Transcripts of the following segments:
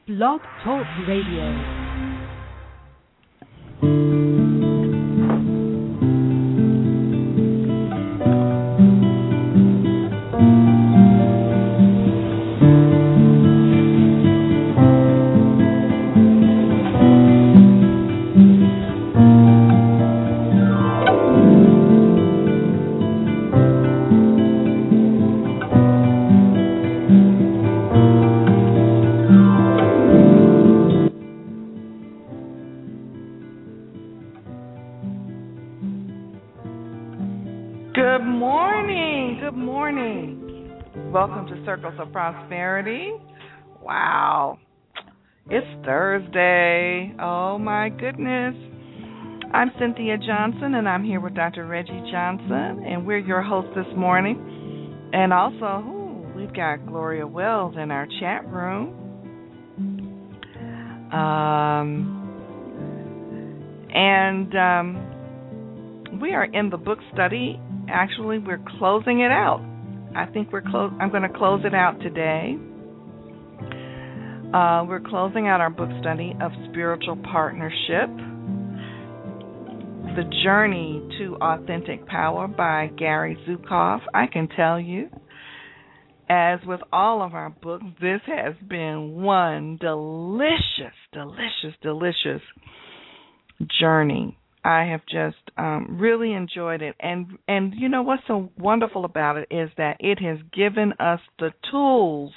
Blog Talk Radio. Welcome to Circles of Prosperity. Wow, it's Thursday. Oh my goodness. I'm Cynthia Johnson, and I'm here with Dr. Reggie Johnson, and we're your hosts this morning. And also, we've got Gloria Wells in our chat room. We are in the book study. Actually, we're closing it out. I think I'm going to close it out today. We're closing out our book study of Spiritual Partnership, The Journey to Authentic Power by Gary Zukav. I can tell you, as with all of our books, this has been one delicious journey. I have just really enjoyed it. And you know what's so wonderful about it is that it has given us the tools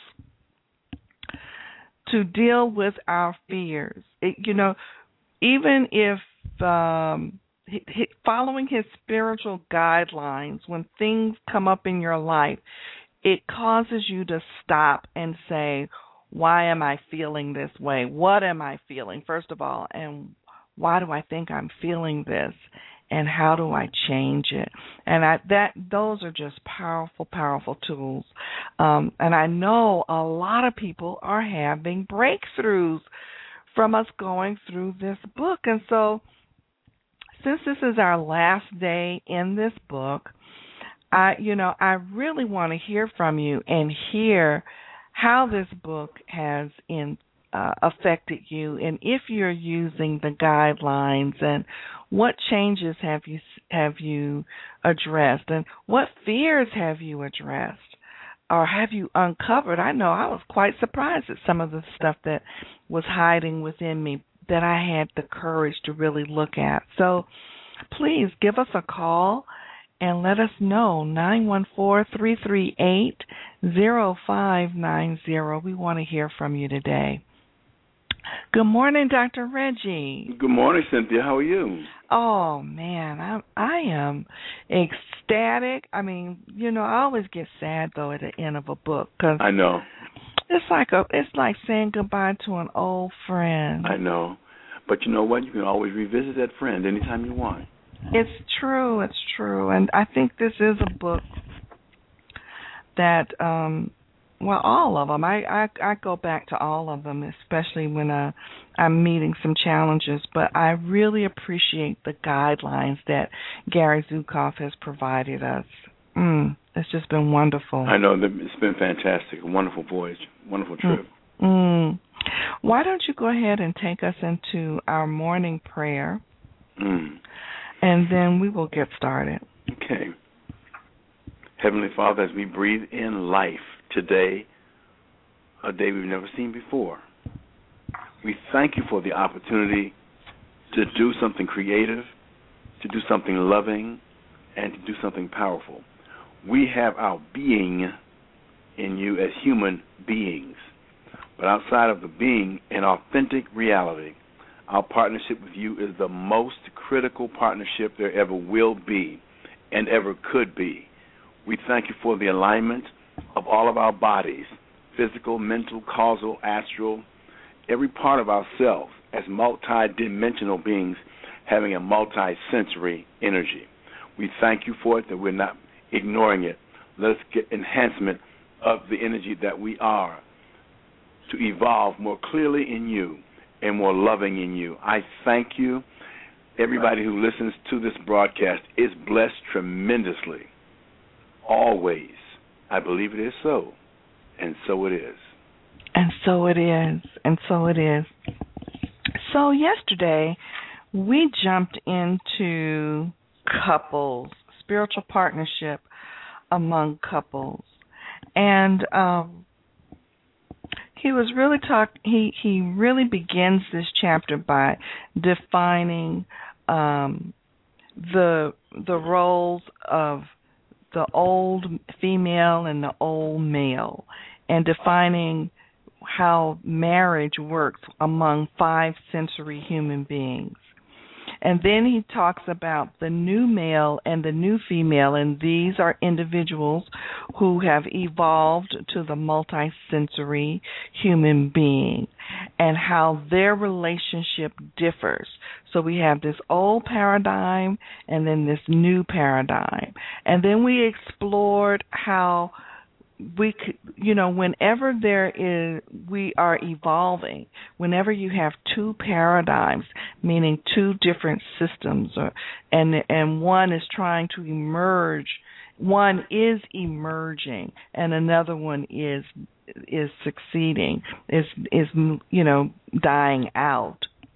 to deal with our fears. Even if following his spiritual guidelines, when things come up in your life, it causes you to stop and say, why am I feeling this way? What am I feeling, first of all? And why do I think I'm feeling this, and how do I change it? And those are just powerful, powerful tools. And I know a lot of people are having breakthroughs from us going through this book. And so, since this is our last day in this book, I really want to hear from you and hear how this book has affected you, and if you're using the guidelines, and what changes have you addressed, and what fears have you addressed, or have you uncovered? I know I was quite surprised at some of the stuff that was hiding within me that I had the courage to really look at. So please give us a call and let us know, 914-338-0590. We want to hear from you today. Good morning, Dr. Reggie. Good morning, Cynthia. How are you? Oh, man, I am ecstatic. I mean, I always get sad, though, at the end of a book. 'Cause I know. It's like saying goodbye to an old friend. I know. But you know what? You can always revisit that friend anytime you want. It's true. And I think this is a book that all of them. I go back to all of them, especially when I'm meeting some challenges. But I really appreciate the guidelines that Gary Zukav has provided us. It's just been wonderful. I know. It's been fantastic. A wonderful voyage. Wonderful trip. Why don't you go ahead and take us into our morning prayer, and then we will get started. Okay. Heavenly Father, as we breathe in life today, a day we've never seen before, we thank you for the opportunity to do something creative, to do something loving, and to do something powerful. We have our being in you as human beings, but outside of the being, in authentic reality, our partnership with you is the most critical partnership there ever will be and ever could be. We thank you for the alignment of all of our bodies, physical, mental, causal, astral, every part of ourselves as multi-dimensional beings having a multi-sensory energy. We thank you for it, that we're not ignoring it. Let us get enhancement of the energy that we are to evolve more clearly in you and more loving in you. I thank you. Everybody who listens to this broadcast is blessed tremendously. Always. I believe it is so, and so it is. And so it is. And so it is. So yesterday, we jumped into couples, spiritual partnership among couples. And he was really he really begins this chapter by defining the roles of the old female and the old male, and defining how marriage works among 5 sensory human beings. And then he talks about the new male and the new female, and these are individuals who have evolved to the multisensory human being and how their relationship differs. So we have this old paradigm and then this new paradigm. And then we explored how we could, whenever we are evolving, whenever you have 2 paradigms, meaning 2 different systems, and one is trying to emerge, one is emerging, and another one is succeeding, is dying out,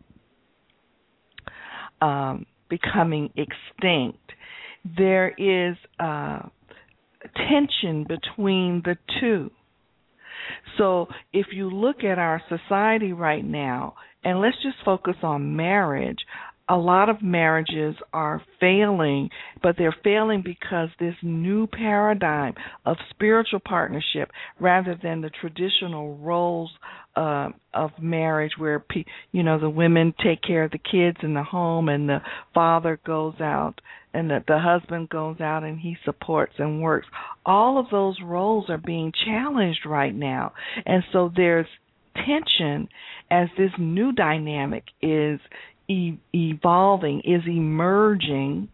becoming extinct. There is tension between the 2. So if you look at our society right now, and let's just focus on marriage, a lot of marriages are failing, but they're failing because this new paradigm of spiritual partnership, rather than the traditional roles of marriage where the women take care of the kids in the home and the father goes out and the husband goes out and he supports and works. All of those roles are being challenged right now. And so there's tension as this new dynamic is evolving, is emerging,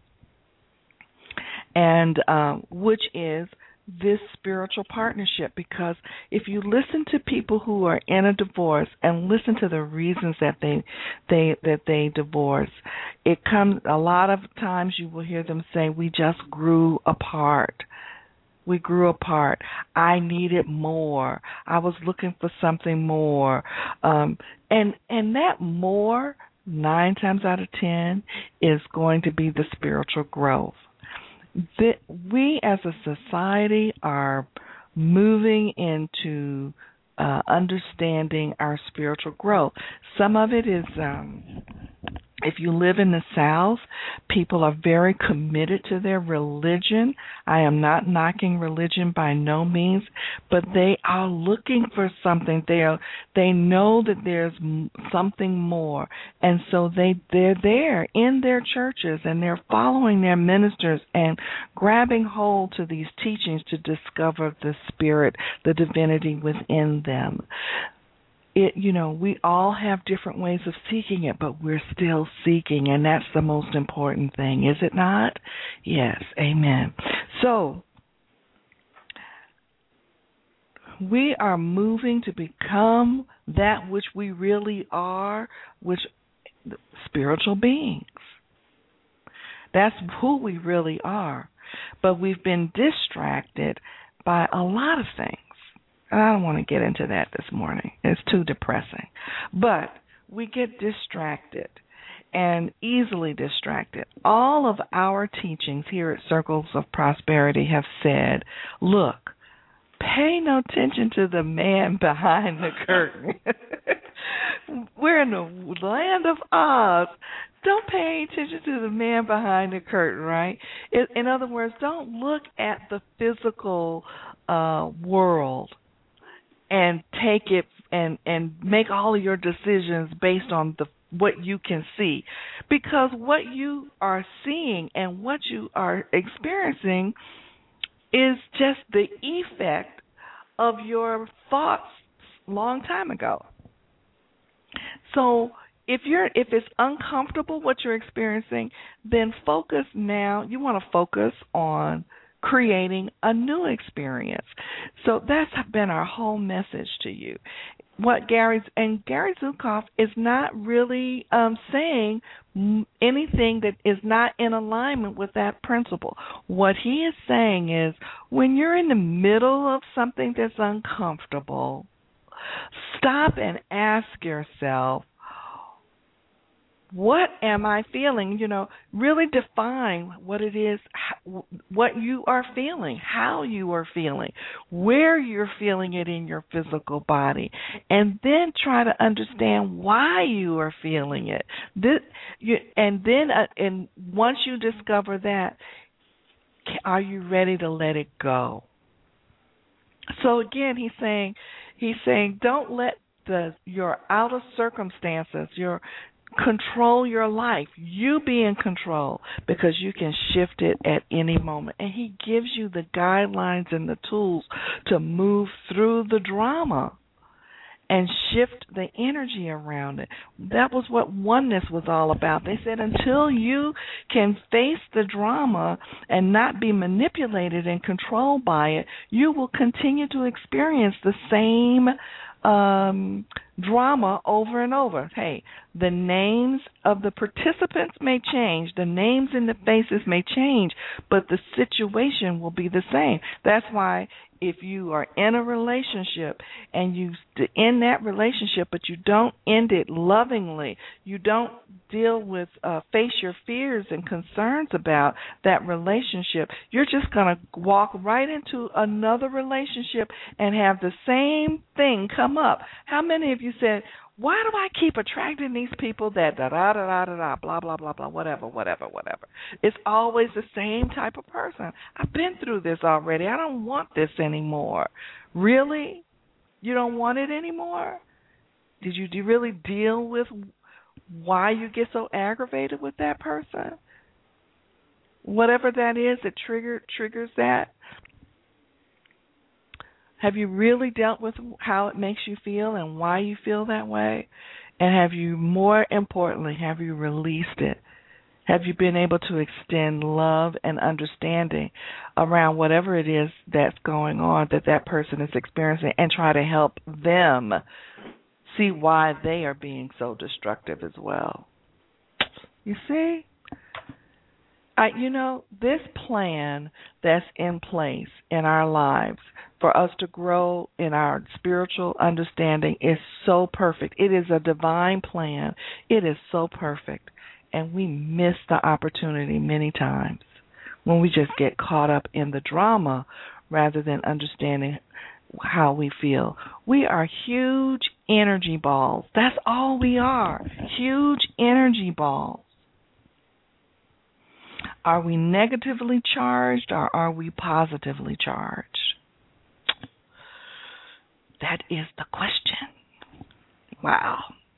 and which is this spiritual partnership. Because if you listen to people who are in a divorce and listen to the reasons that they divorce, it comes, a lot of times you will hear them say, we just grew apart. We grew apart. I needed more. I was looking for something more. And that more, 9 times out of 10, is going to be the spiritual growth. We as a society are moving into understanding our spiritual growth. Some of it is, if you live in the South, people are very committed to their religion. I am not knocking religion by no means, but they are looking for something. They know that there's something more, and so they're there in their churches, and they're following their ministers and grabbing hold to these teachings to discover the spirit, the divinity within them. We all have different ways of seeking it, but we're still seeking, and that's the most important thing, is it not? Yes, amen. So, we are moving to become that which we really are, which spiritual beings. That's who we really are. But we've been distracted by a lot of things. I don't want to get into that this morning. It's too depressing. But we get distracted and easily distracted. All of our teachings here at Circles of Prosperity have said, look, pay no attention to the man behind the curtain. We're in the land of Oz. Don't pay attention to the man behind the curtain, right? In other words, don't look at the physical world and take it and make all of your decisions based on what you can see. Because what you are seeing and what you are experiencing is just the effect of your thoughts long time ago. So if it's uncomfortable what you're experiencing, then focus now. You want to focus on creating a new experience. So that's been our whole message to you. Gary Zukav is not really saying anything that is not in alignment with that principle. What he is saying is, when you're in the middle of something that's uncomfortable, Stop and ask yourself, what am I feeling? Really define what it is, what you are feeling, how you are feeling, where you're feeling it in your physical body, and then try to understand why you are feeling it. And once you discover that, are you ready to let it go? So again, he's saying, don't let your outer circumstances, control your life. You be in control, because you can shift it at any moment. And he gives you the guidelines and the tools to move through the drama and shift the energy around it. That was what oneness was all about. They said until you can face the drama and not be manipulated and controlled by it, you will continue to experience the same drama over and over. Hey, the names of the participants may change, the names in the faces may change, but the situation will be the same. That's why if you are in a relationship and you end that relationship, but you don't end it lovingly, you don't face your fears and concerns about that relationship, you're just going to walk right into another relationship and have the same thing come up. How many of you said, why do I keep attracting these people that da-da-da-da-da, blah, blah, blah, blah, whatever. It's always the same type of person. I've been through this already. I don't want this anymore. Really? You don't want it anymore? Did you really deal with why you get so aggravated with that person? Whatever that is that triggers that. Have you really dealt with how it makes you feel and why you feel that way? And have you, more importantly, have you released it? Have you been able to extend love and understanding around whatever it is that's going on that person is experiencing, and try to help them see why they are being so destructive as well? You see? This plan that's in place in our lives for us to grow in our spiritual understanding is so perfect. It is a divine plan. It is so perfect. And we miss the opportunity many times when we just get caught up in the drama rather than understanding how we feel. We are huge energy balls. That's all we are, huge energy balls. Are we negatively charged or are we positively charged? That is the question. Wow.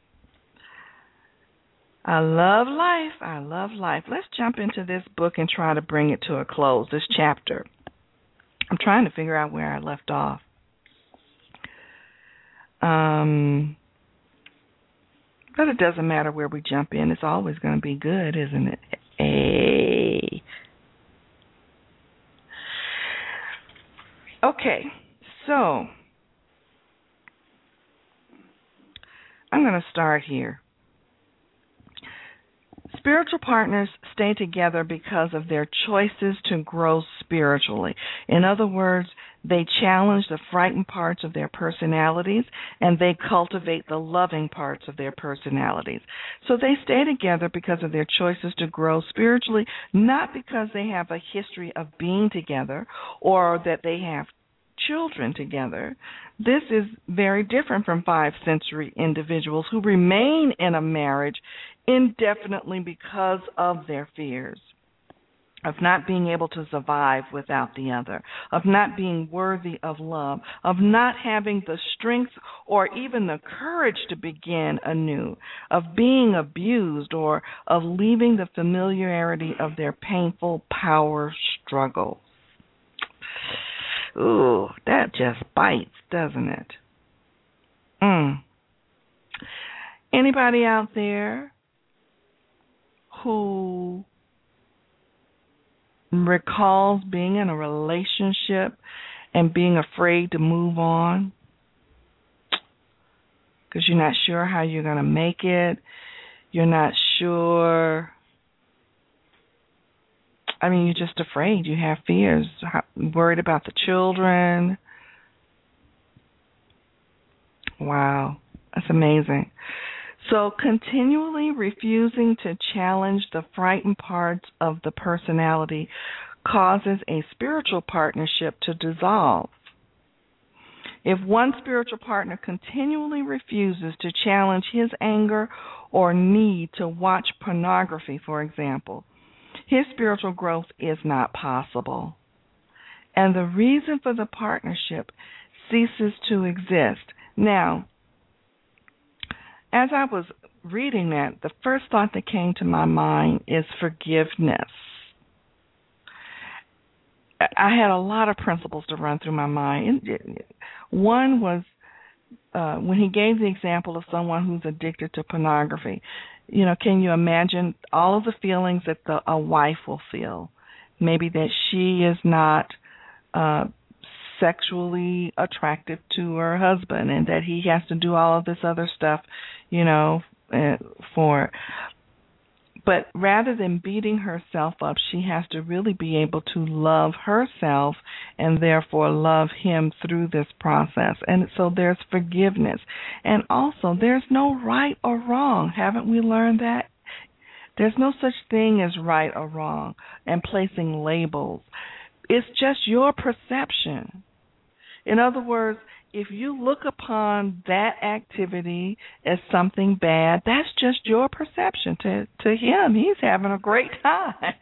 I love life. I love life. Let's jump into this book and try to bring it to a close, this chapter. I'm trying to figure out where I left off. But it doesn't matter where we jump in. It's always going to be good, isn't it? Okay, so I'm going to start here. Spiritual partners stay together because of their choices to grow spiritually. In other words, they challenge the frightened parts of their personalities, and they cultivate the loving parts of their personalities. So they stay together because of their choices to grow spiritually, not because they have a history of being together or that they have children together. This is very different from 5th-century individuals who remain in a marriage indefinitely because of their fears of not being able to survive without the other, of not being worthy of love, of not having the strength or even the courage to begin anew, of being abused, or of leaving the familiarity of their painful power struggles. Ooh, that just bites, doesn't it? Anybody out there who recalls being in a relationship and being afraid to move on because you're not sure how you're going to make it? You're not sure. I mean, you're just afraid. You have fears, worried about the children. Wow, that's amazing. So continually refusing to challenge the frightened parts of the personality causes a spiritual partnership to dissolve. If one spiritual partner continually refuses to challenge his anger or need to watch pornography, for example, his spiritual growth is not possible. And the reason for the partnership ceases to exist. Now, as I was reading that, the first thought that came to my mind is forgiveness. I had a lot of principles to run through my mind. One was when he gave the example of someone who's addicted to pornography. You know, can you imagine all of the feelings that a wife will feel? Maybe that she is not sexually attractive to her husband and that he has to do all of this other stuff, you know, for. But rather than beating herself up, she has to really be able to love herself and therefore love him through this process. And so there's forgiveness. And also, there's no right or wrong. Haven't we learned that? There's no such thing as right or wrong and placing labels. It's just your perception. In other words, if you look upon that activity as something bad, that's just your perception. To him, he's having a great time.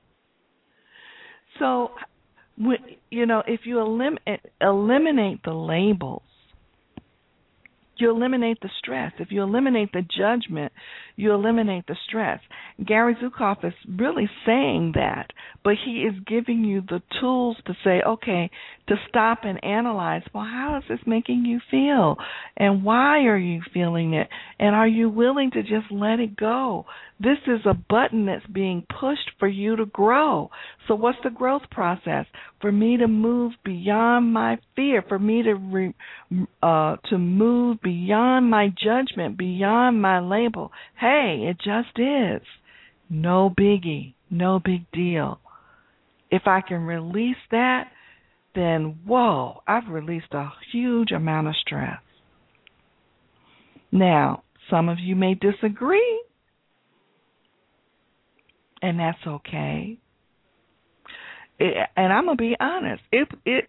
So, you know, if you eliminate the labels, you eliminate the stress. If you eliminate the judgment, you eliminate the stress. Gary Zukav is really saying that, but he is giving you the tools to say, okay, to stop and analyze, well, how is this making you feel? And why are you feeling it? And are you willing to just let it go? This is a button that's being pushed for you to grow. So what's the growth process? For me to move beyond my fear, for me to move beyond my judgment, beyond my label. Hey, it just is. No biggie, no big deal. If I can release that, then, whoa, I've released a huge amount of stress. Now, some of you may disagree, and that's okay. And I'm gonna be honest. It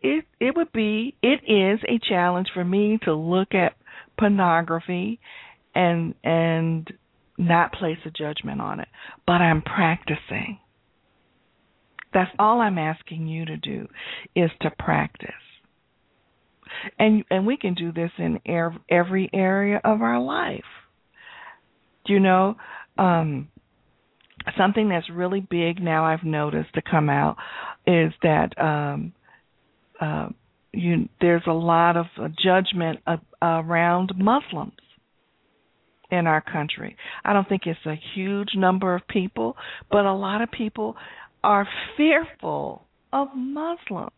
is a challenge for me to look at pornography and not place a judgment on it. But I'm practicing. That's all I'm asking you to do is to practice. And we can do this in every area of our life. You know, something that's really big now I've noticed to come out is that there's a lot of judgment around Muslims in our country. I don't think it's a huge number of people, but a lot of people are fearful of Muslims.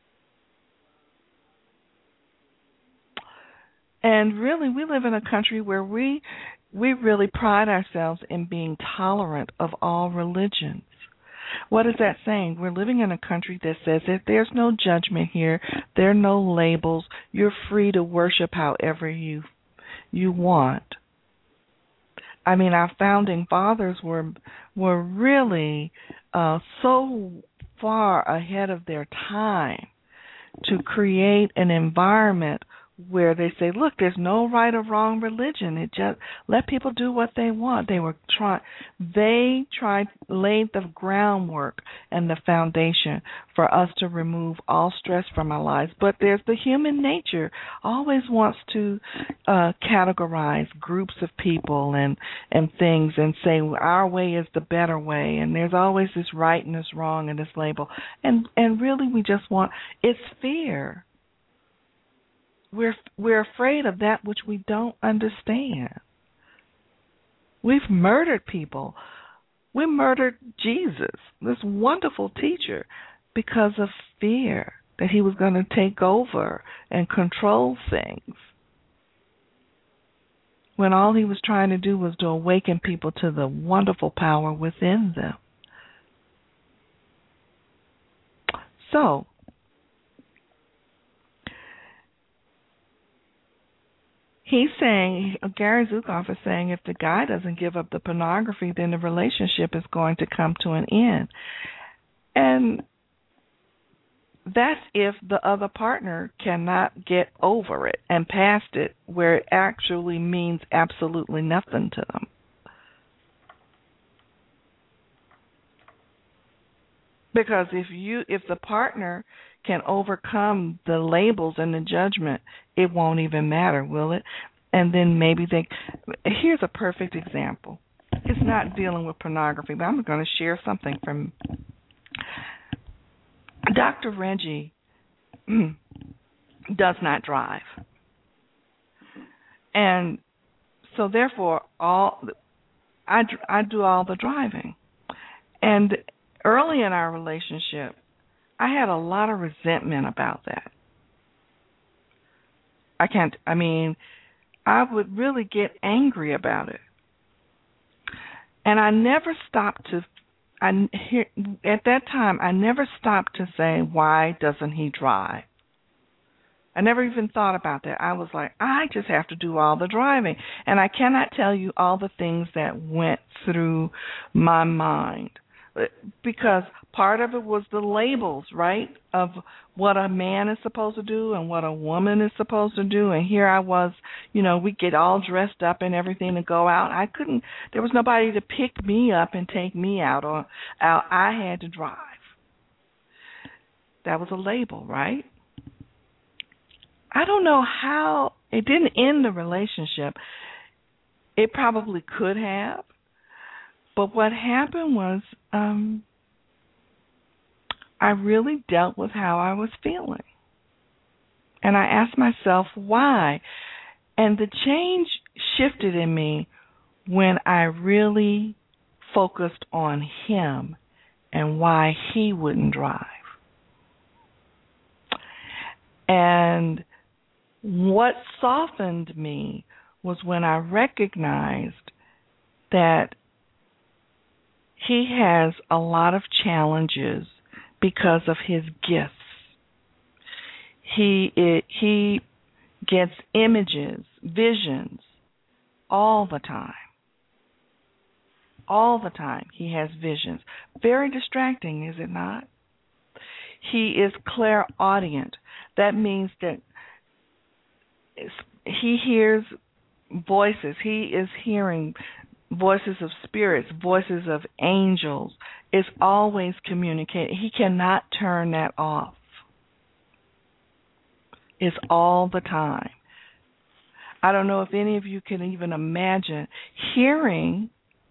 And really, we live in a country where we really pride ourselves in being tolerant of all religions. What is that saying? We're living in a country that says that there's no judgment here, there are no labels, you're free to worship however you want. I mean, our founding fathers were really so far ahead of their time to create an environment where they say, look, there's no right or wrong religion. It just let people do what they want. They laid the groundwork and the foundation for us to remove all stress from our lives. But there's the human nature always wants to categorize groups of people and things and say our way is the better way, and there's always this right and this wrong and this label. And really we just want, it's fear. We're afraid of that which we don't understand. We've murdered people. We murdered Jesus, this wonderful teacher, because of fear that he was going to take over and control things, when all he was trying to do was to awaken people to the wonderful power within them. So, he's saying, Gary Zukav is saying, if the guy doesn't give up the pornography, then the relationship is going to come to an end. And that's if the other partner cannot get over it and past it, where it actually means absolutely nothing to them. Because if the partner can overcome the labels and the judgment, it won't even matter, will it? And then maybe here's a perfect example. It's not dealing with pornography, but I'm going to share something from Dr. Reggie does not drive. And so therefore I do all the driving. And early in our relationship, I had a lot of resentment about that. I would really get angry about it. And I never stopped at that time, I never stopped to say, why doesn't he drive? I never even thought about that. I was like, I just have to do all the driving. And I cannot tell you all the things that went through my mind. Because part of it was the labels, right, of what a man is supposed to do and what a woman is supposed to do. And here I was, we get all dressed up and everything to go out. There was nobody to pick me up and take me out. I had to drive. That was a label, right? I don't know how, it didn't end the relationship. It probably could have. But what happened was I really dealt with how I was feeling. And I asked myself why. And the change shifted in me when I really focused on him and why he wouldn't drive. And what softened me was when I recognized that he has a lot of challenges because of his gifts. He gets images, visions, all the time. All the time he has visions. Very distracting, is it not? He is clairaudient. That means that he hears voices. He is hearing voices of spirits, voices of angels. Is always communicating. He cannot turn that off. It's all the time. I don't know if any of you can even imagine hearing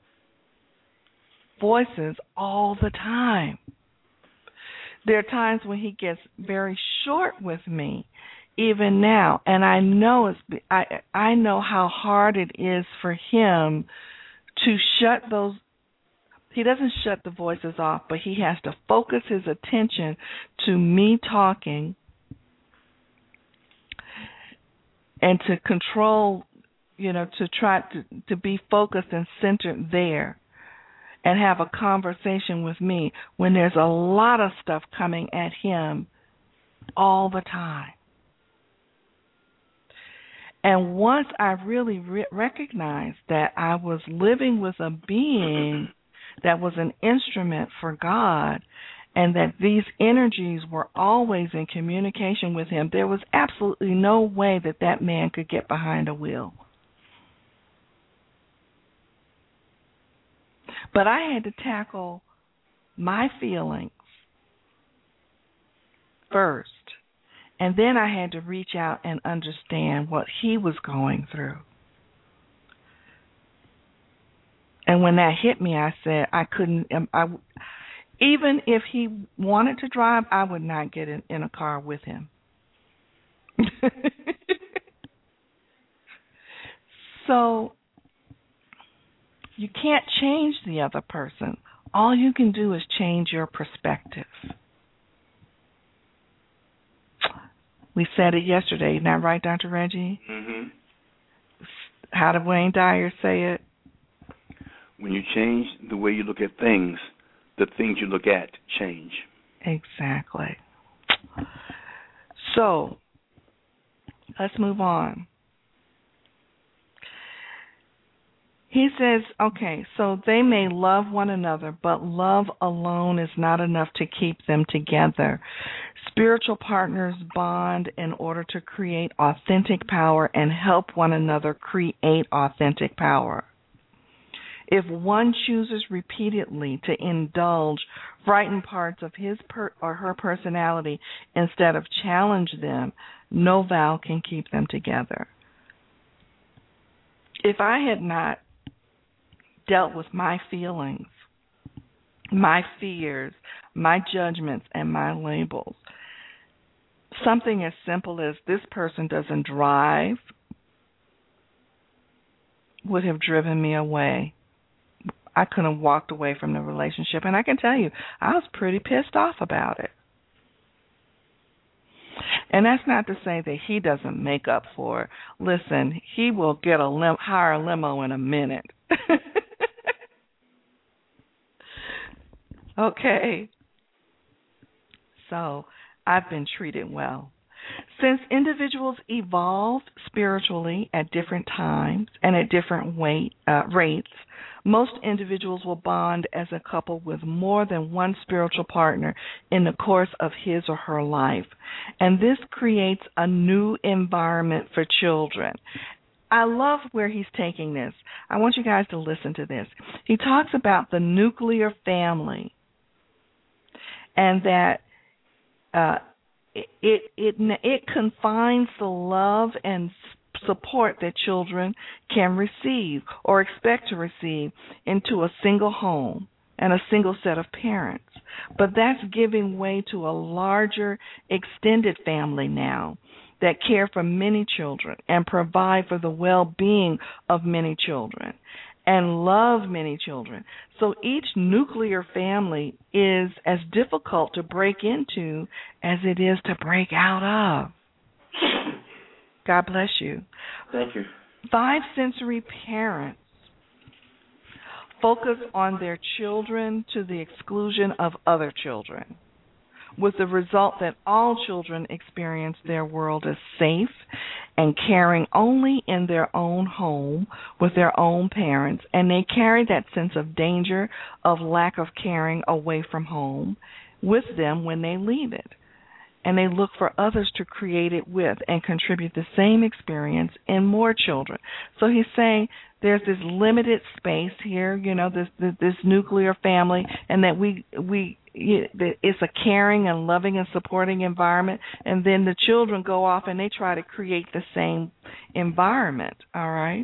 voices all the time. There are times when he gets very short with me, even now, and I know I know how hard it is for him to shut those. He doesn't shut the voices off, but he has to focus his attention to me talking and to control, to try to be focused and centered there and have a conversation with me when there's a lot of stuff coming at him all the time. And once I really recognized that I was living with a being that was an instrument for God and that these energies were always in communication with him, there was absolutely no way that man could get behind a wheel. But I had to tackle my feelings first. And then I had to reach out and understand what he was going through. And when that hit me, I said I couldn't, even if he wanted to drive, I would not get in a car with him. So you can't change the other person. All you can do is change your perspective. We said it yesterday, isn't that right, Dr. Reggie? Mm-hmm. How did Wayne Dyer say it? When you change the way you look at things, the things you look at change. Exactly. So, let's move on. He says, okay, so they may love one another, but love alone is not enough to keep them together. Spiritual partners bond in order to create authentic power and help one another create authentic power. If one chooses repeatedly to indulge frightened parts of his or her personality instead of challenge them, no vow can keep them together. If I had not dealt with my feelings, my fears, my judgments, and my labels, something as simple as this person doesn't drive would have driven me away. I could have walked away from the relationship, and I can tell you, I was pretty pissed off about it. And that's not to say that he doesn't make up for it. Listen, he will get hire a limo in a minute. Okay. So, I've been treated well. Since individuals evolve spiritually at different times and at different rates, most individuals will bond as a couple with more than one spiritual partner in the course of his or her life. And this creates a new environment for children. I love where he's taking this. I want you guys to listen to this. He talks about the nuclear family and that it confines the love and support that children can receive or expect to receive into a single home and a single set of parents. But that's giving way to a larger extended family now that care for many children and provide for the well-being of many children and love many children. So each nuclear family is as difficult to break into as it is to break out of. God bless you. Thank you. 5 sensory parents focus on their children to the exclusion of other children, with the result that all children experience their world as safe and caring only in their own home with their own parents, and they carry that sense of danger of lack of caring away from home with them when they leave it. And they look for others to create it with and contribute the same experience in more children. So he's saying there's this limited space here, this nuclear family, and that it's a caring and loving and supporting environment, and then the children go off and they try to create the same environment, all right?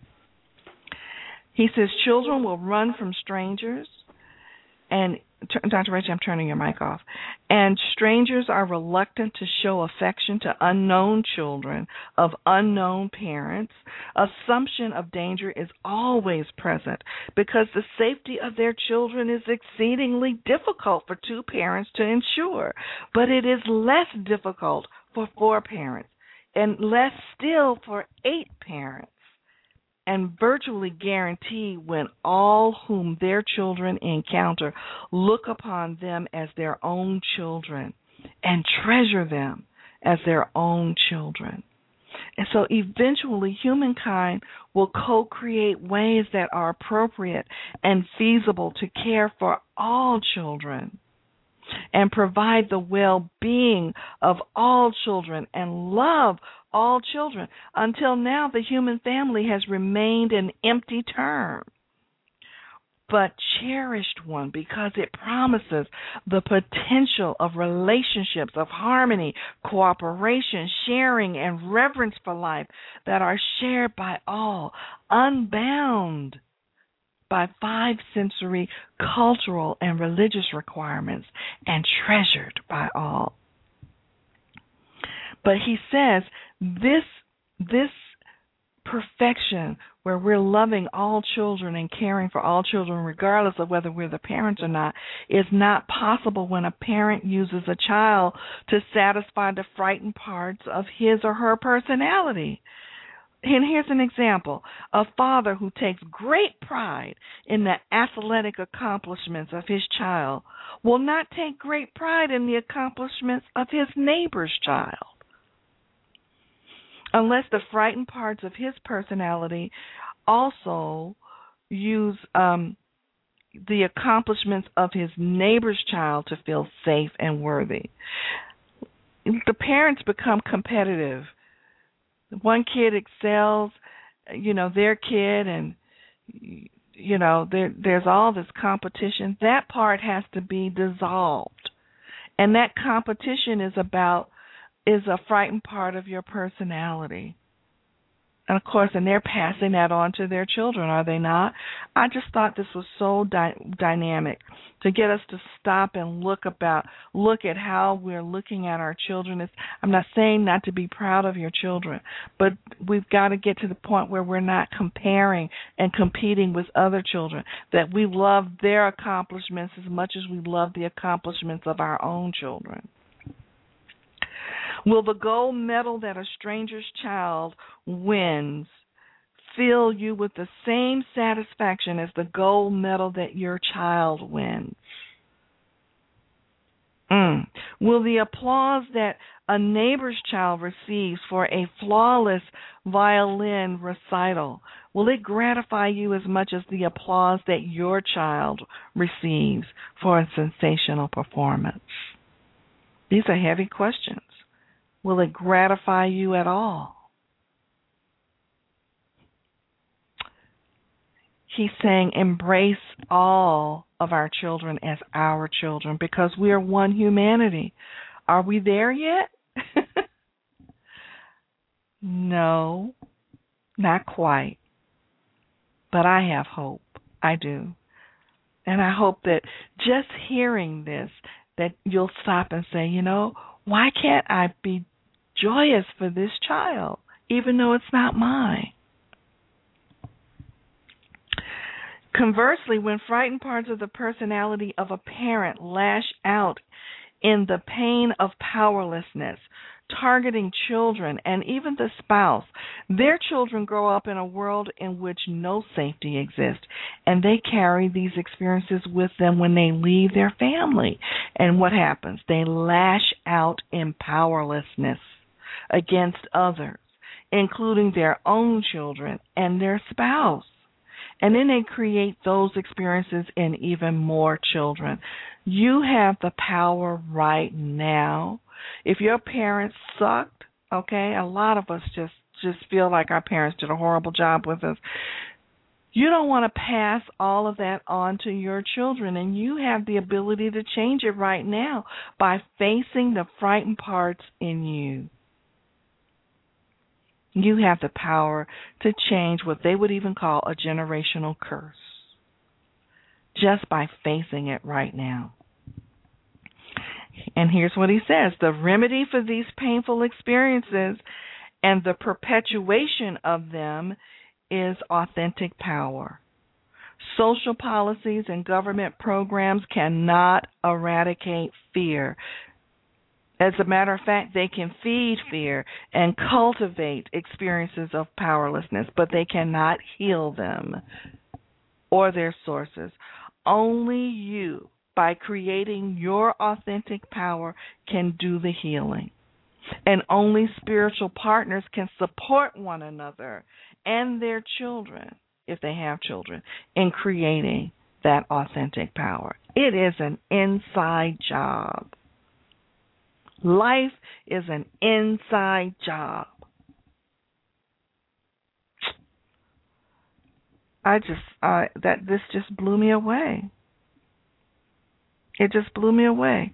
He says children will run from strangers, and Dr. Rachel, I'm turning your mic off. And strangers are reluctant to show affection to unknown children of unknown parents. Assumption of danger is always present because the safety of their children is exceedingly difficult for 2 parents to ensure. But it is less difficult for 4 parents and less still for 8 parents, and virtually guarantee when all whom their children encounter look upon them as their own children and treasure them as their own children. And so eventually humankind will co-create ways that are appropriate and feasible to care for all children and provide the well-being of all children and love all children. Until now, the human family has remained an empty term, but cherished one because it promises the potential of relationships of harmony, cooperation, sharing, and reverence for life that are shared by all, unbound by 5 sensory, cultural, and religious requirements, and treasured by all. But he says this perfection where we're loving all children and caring for all children regardless of whether we're the parents or not is not possible when a parent uses a child to satisfy the frightened parts of his or her personality. And here's an example. A father who takes great pride in the athletic accomplishments of his child will not take great pride in the accomplishments of his neighbor's child, unless the frightened parts of his personality also use the accomplishments of his neighbor's child to feel safe and worthy. The parents become competitive. One kid excels, their kid, and there's all this competition. That part has to be dissolved, and that competition is a frightened part of your personality. And of course, they're passing that on to their children, are they not? I just thought this was so dynamic to get us to stop and look at how we're looking at our children. I'm not saying not to be proud of your children, but we've got to get to the point where we're not comparing and competing with other children, that we love their accomplishments as much as we love the accomplishments of our own children. Will the gold medal that a stranger's child wins fill you with the same satisfaction as the gold medal that your child wins? Will the applause that a neighbor's child receives for a flawless violin recital, will it gratify you as much as the applause that your child receives for a sensational performance? These are heavy questions. Will it gratify you at all? He's saying embrace all of our children as our children because we are one humanity. Are we there yet? No, not quite. But I have hope. I do. And I hope that just hearing this, that you'll stop and say, why can't I be joyous for this child, even though it's not mine? Conversely, when frightened parts of the personality of a parent lash out in the pain of powerlessness, targeting children and even the spouse, their children grow up in a world in which no safety exists, and they carry these experiences with them when they leave their family. And what happens? They lash out in powerlessness against others, including their own children and their spouse. And then they create those experiences in even more children. You have the power right now. If your parents sucked, okay, a lot of us just feel like our parents did a horrible job with us. You don't want to pass all of that on to your children, and you have the ability to change it right now by facing the frightened parts in you. You have the power to change what they would even call a generational curse just by facing it right now. And here's what he says. The remedy for these painful experiences and the perpetuation of them is authentic power. Social policies and government programs cannot eradicate fear. As a matter of fact, they can feed fear and cultivate experiences of powerlessness, but they cannot heal them or their sources. Only you, by creating your authentic power, can do the healing. And only spiritual partners can support one another and their children, if they have children, in creating that authentic power. It is an inside job. Life is an inside job. This just blew me away. It just blew me away.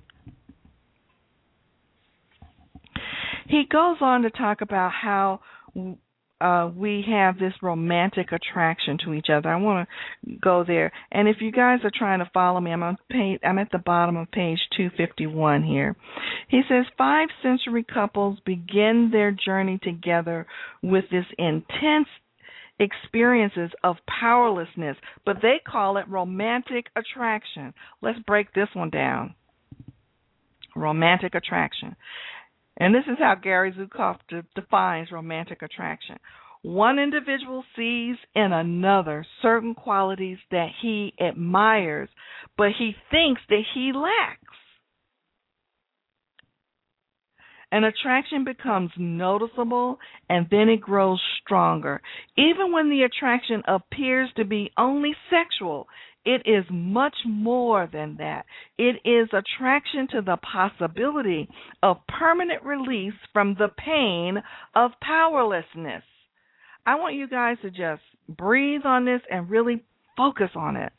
He goes on to talk about how we have this romantic attraction to each other. I want to go there. And if you guys are trying to follow me, I'm at the bottom of page 251 here. He says 5th-century couples begin their journey together with this intense experiences of powerlessness, but they call it romantic attraction. Let's break this one down. Romantic attraction. And this is how Gary Zukav defines romantic attraction. One individual sees in another certain qualities that he admires, but he thinks that he lacks. An attraction becomes noticeable and then it grows stronger. Even when the attraction appears to be only sexual, it is much more than that. It is attraction to the possibility of permanent release from the pain of powerlessness. I want you guys to just breathe on this and really focus on it.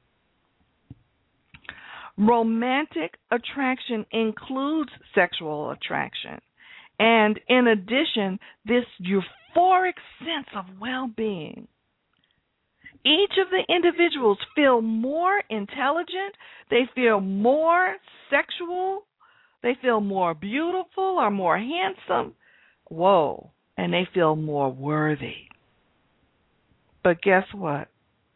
Romantic attraction includes sexual attraction. And in addition, this euphoric sense of well-being. Each of the individuals feel more intelligent, they feel more sexual, they feel more beautiful or more handsome. Whoa, and they feel more worthy. But guess what?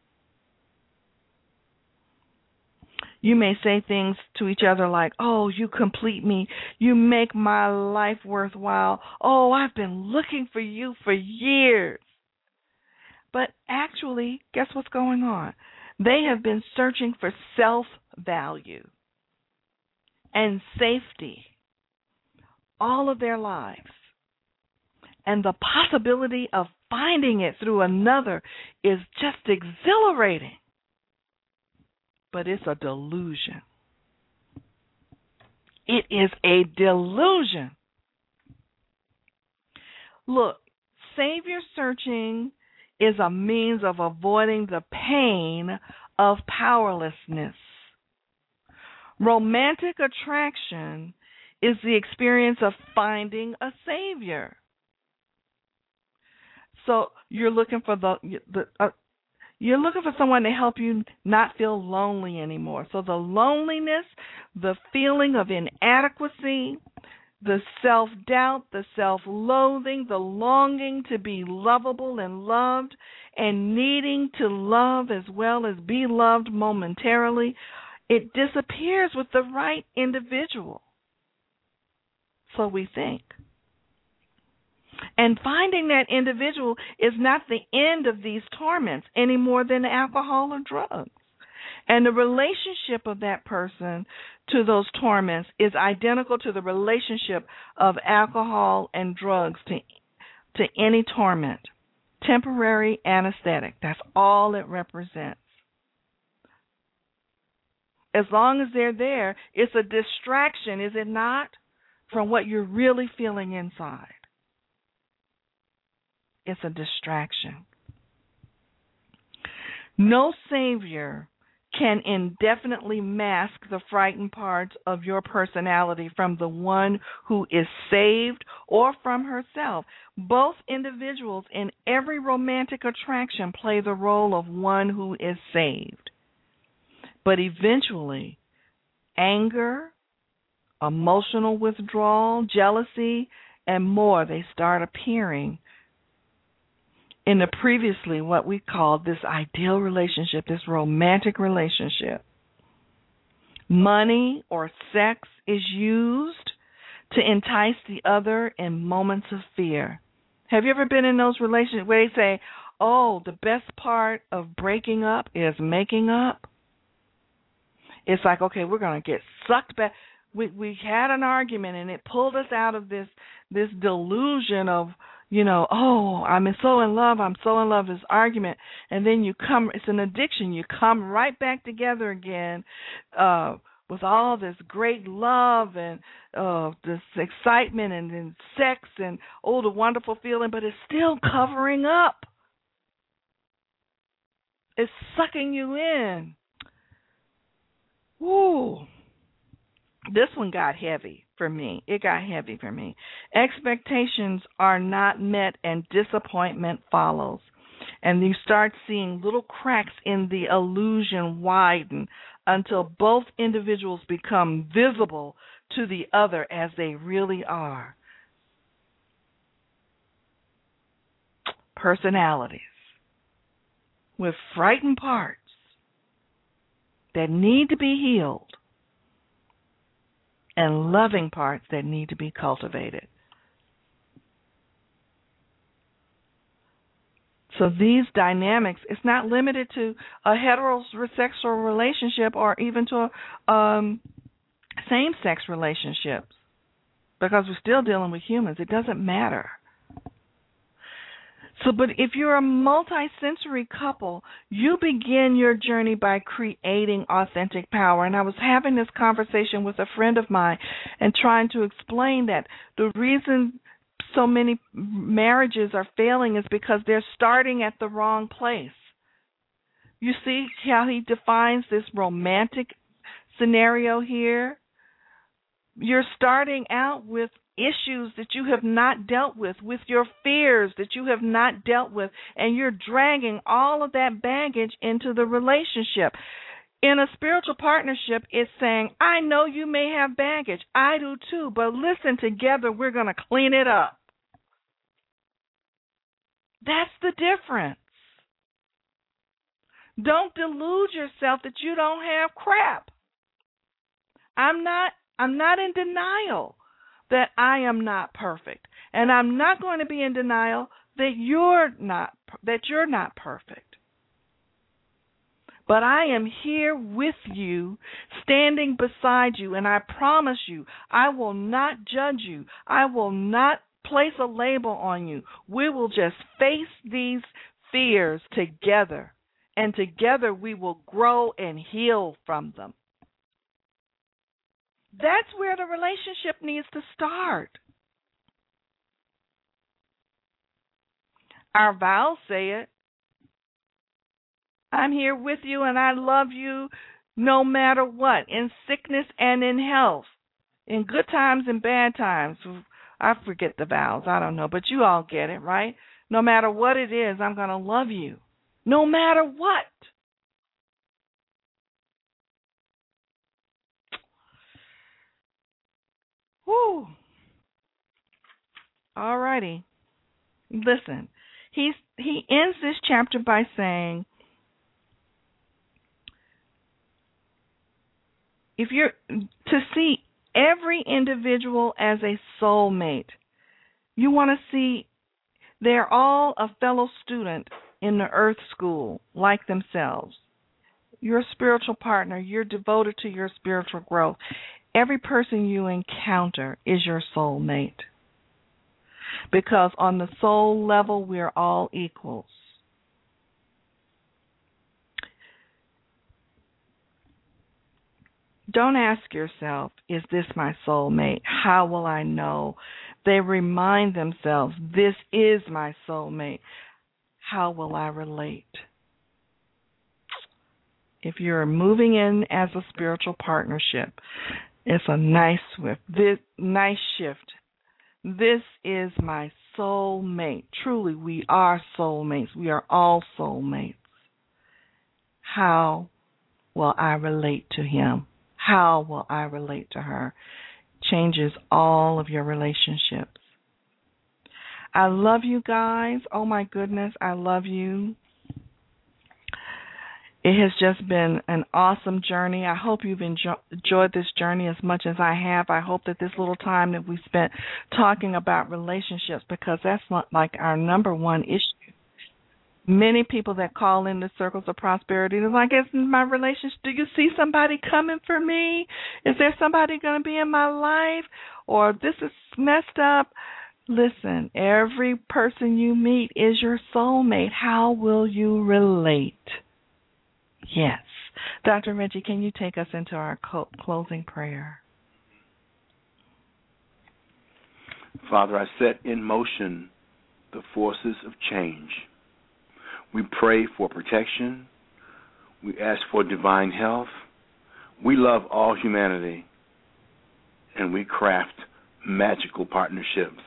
You may say things to each other like, oh, you complete me. You make my life worthwhile. Oh, I've been looking for you for years. But actually, guess what's going on? They have been searching for self-value and safety all of their lives. And the possibility of finding it through another is just exhilarating. But it's a delusion. It is a delusion. Look, Savior searching is a means of avoiding the pain of powerlessness. Romantic attraction is the experience of finding a Savior. So you're looking for you're looking for someone to help you not feel lonely anymore. So the loneliness, the feeling of inadequacy, the self-doubt, the self-loathing, the longing to be lovable and loved, and needing to love as well as be loved momentarily, it disappears with the right individual. So we think. And finding that individual is not the end of these torments any more than alcohol or drugs. And the relationship of that person to those torments is identical to the relationship of alcohol and drugs to any torment. Temporary anesthetic. That's all it represents. As long as they're there, it's a distraction, is it not, from what you're really feeling inside. It's a distraction. No Savior can indefinitely mask the frightened parts of your personality from the one who is saved or from herself. Both individuals in every romantic attraction play the role of one who is saved. But eventually, anger, emotional withdrawal, jealousy, and more, they start appearing in the previously what we called this ideal relationship, this romantic relationship. Money or sex is used to entice the other in moments of fear. Have you ever been in those relationships where they say, oh, the best part of breaking up is making up? It's like, okay, we're going to get sucked back. We had an argument and it pulled us out of this delusion of, oh, I'm so in love, this argument. And then it's an addiction. You come right back together again with all this great love and this excitement and then sex and, the wonderful feeling, but it's still covering up. It's sucking you in. Woo. This one got heavy for me. It got heavy for me. Expectations are not met and disappointment follows. And you start seeing little cracks in the illusion widen until both individuals become visible to the other as they really are. Personalities with frightened parts that need to be healed and loving parts that need to be cultivated. So these dynamics, it's not limited to a heterosexual relationship or even to same-sex relationships. because we're still dealing with humans. It doesn't matter. So, but if you're a multi-sensory couple, you begin your journey by creating authentic power. And I was having this conversation with a friend of mine and trying to explain that the reason so many marriages are failing is because they're starting at the wrong place. You see how he defines this romantic scenario here? You're starting out with issues that you have not dealt with your fears that you have not dealt with, and you're dragging all of that baggage into the relationship. In a spiritual partnership, it's saying, I know you may have baggage. I do too, but listen, together we're going to clean it up. That's the difference. Don't delude yourself that you don't have crap. I'm not in denial that I am not perfect, and I'm not going to be in denial that you're not perfect. But I am here with you, standing beside you, and I promise you, I will not judge you. I will not place a label on you. We will just face these fears together, and together we will grow and heal from them. That's where the relationship needs to start. Our vows say it. I'm here with you and I love you no matter what, in sickness and in health, in good times and bad times. I forget the vows, I don't know, but you all get it, right? No matter what it is, I'm going to love you, no matter what. Whew. All righty. Listen, he ends this chapter by saying, if you're to see every individual as a soulmate, you want to see they're all a fellow student in the earth school like themselves. You're a spiritual partner. You're devoted to your spiritual growth. Every person you encounter is your soulmate. Because on the soul level, we're all equals. Don't ask yourself, is this my soulmate? How will I know? They remind themselves, this is my soulmate. How will I relate? If you're moving in as a spiritual partnership, it's a nice shift. This is my soulmate. Truly, we are soulmates. We are all soulmates. How will I relate to him? How will I relate to her? Changes all of your relationships. I love you guys. Oh, my goodness, I love you. It has just been an awesome journey. I hope you've enjoyed this journey as much as I have. I hope that this little time that we spent talking about relationships, because that's not like our number one issue. Many people that call in the Circles of Prosperity, they're like, is my relationship, do you see somebody coming for me? Is there somebody going to be in my life? Or this is messed up. Listen, every person you meet is your soulmate. How will you relate? Yes. Dr. Reggie, can you take us into our closing prayer? Father, I set in motion the forces of change. We pray for protection. We ask for divine health. We love all humanity, and we craft magical partnerships.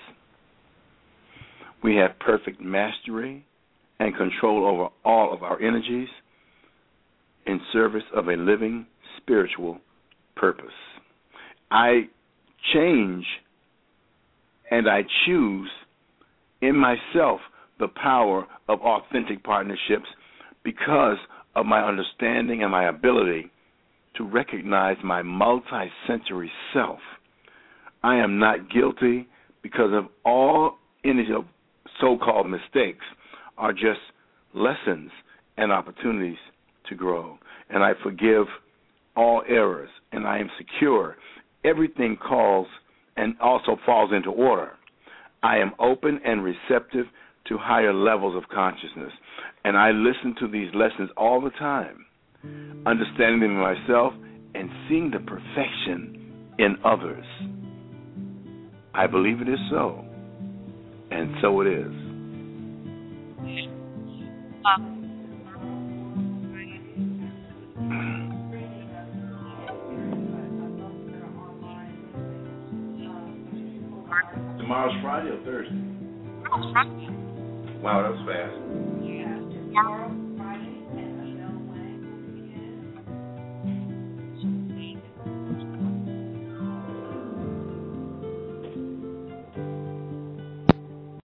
We have perfect mastery and control over all of our energies in service of a living spiritual purpose. I change and I choose in myself the power of authentic partnerships because of my understanding and my ability to recognize my multi-sensory self. I am not guilty because of all any of so-called mistakes are just lessons and opportunities to grow. And I forgive all errors, and I am secure. Everything calls and also falls into order. I am open and receptive to higher levels of consciousness. And I listen to these lessons all the time, understanding them in myself and seeing the perfection in others. I believe it is so, and so it is. Tomorrow's Friday or Thursday? Tomorrow's Friday. Wow, that was fast. Yeah.